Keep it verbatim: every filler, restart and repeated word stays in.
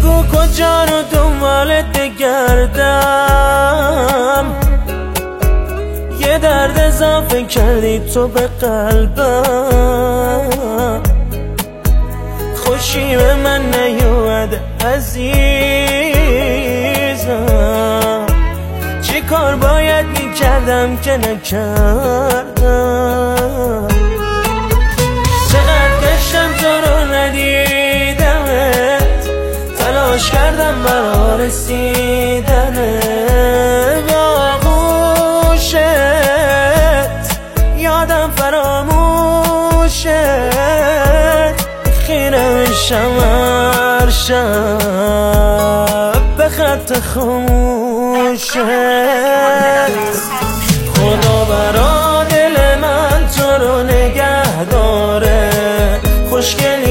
بگو کجا رو دنبالت بگردم، یه درد اضافه کردی تو به قلبم. خوشی به من نیومده عزیزم، چی کار باید میکردم که نکردم. چقدر گشتم تو رو ندیدمت، تلاش کردم برا رسیدنه به آغوشت، یادم فراموشت، خیره میشم هر شب به خط خاموشت. خدا برا دل من تو رو نگه داره، خوشگلی